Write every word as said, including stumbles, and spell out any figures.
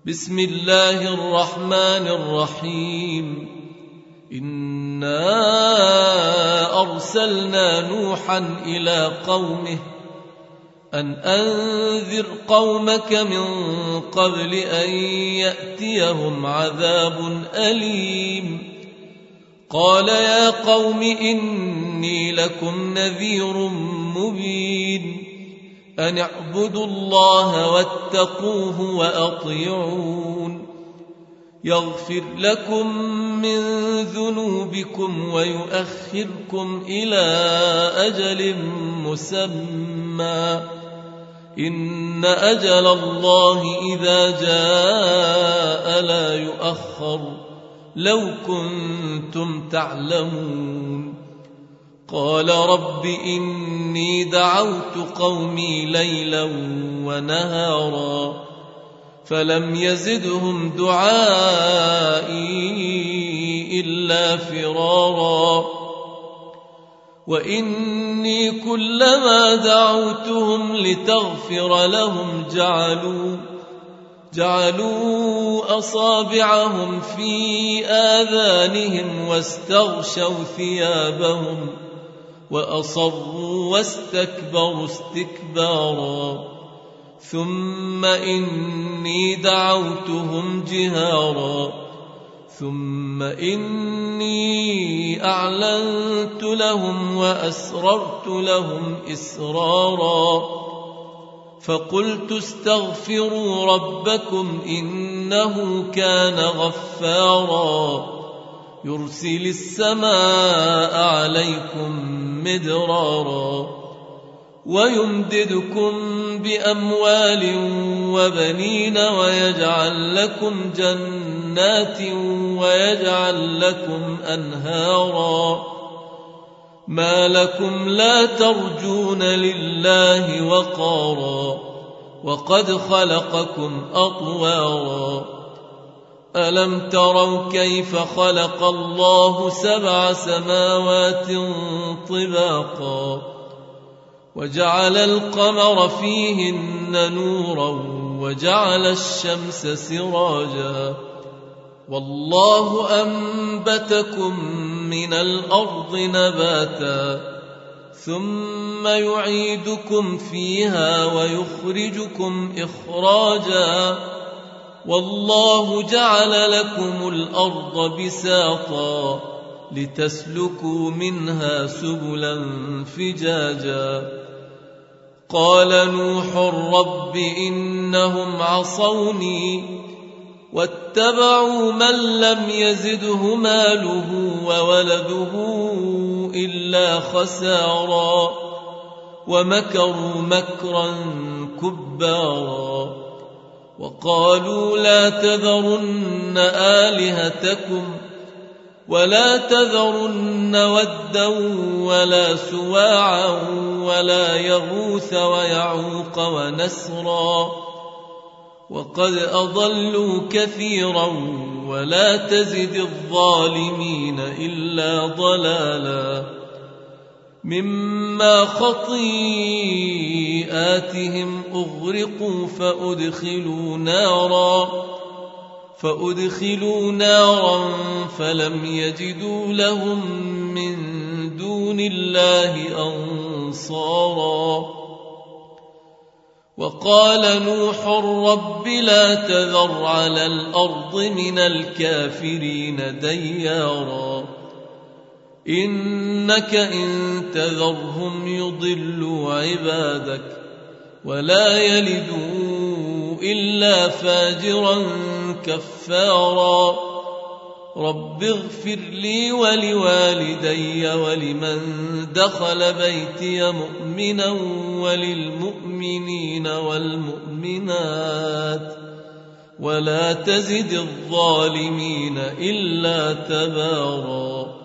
بسم الله الرحمن الرحيم إنا أرسلنا نوحا إلى قومه أن أنذر قومك من قبل أن يأتيهم عذاب أليم قال يا قوم إني لكم نذير مبين أن اعبدوا الله واتقوه وأطيعون يغفر لكم من ذنوبكم ويؤخركم إلى أجل مسمى إن أجل الله إذا جاء لا يؤخر لو كنتم تعلمون قال رب إني دعوت قومي ليلا ونهارا فلم يزدهم دعائي إلا فرارا وإني كلما دعوتهم لتغفر لهم جعلوا جعلوا أصابعهم في آذانهم واستغشوا ثيابهم وأصروا واستكبروا استكبارا ثم إني دعوتهم جهارا ثم إني أعلنت لهم وأسررت لهم إسرارا فقلت استغفروا ربكم إنه كان غفارا يرسل السماء عليكم مدرارا ويمددكم بأموال وبنين ويجعل لكم جنات ويجعل لكم أنهارا ما لكم لا ترجون لله وقارا وقد خلقكم أطوارا ألم تروا كيف خلق الله سبع سماوات طباقا وجعل القمر فيهن نورا وجعل الشمس سراجا والله أنبتكم من الأرض نباتا ثم يعيدكم فيها ويخرجكم إخراجا والله جعل لكم الأرض بساطا لتسلكوا منها سبلا فجاجا قال نوح رب إنهم عصوني واتبعوا من لم يزده ماله وولده إلا خسارا ومكروا مكرا كبارا وقالوا لا تذرن آلهتكم ولا تذرن ودا ولا سواعا ولا يغوث ويعوق ونسرا وقد أضلوا كثيرا ولا تزد الظالمين إلا ضلالا مما خطيئاتهم أغرقوا فأدخلوا نارا فأدخلوا نارا فلم يجدوا لهم من دون الله أنصارا وقال نوح رب لا تذر على الأرض من الكافرين ديارا إنك إن تذرهم يضلوا عبادك ولا يلدوا إلا فاجرا كفارا رب اغفر لي ولوالدي ولمن دخل بيتي مؤمنا وللمؤمنين والمؤمنات ولا تزد الظالمين إلا تبارا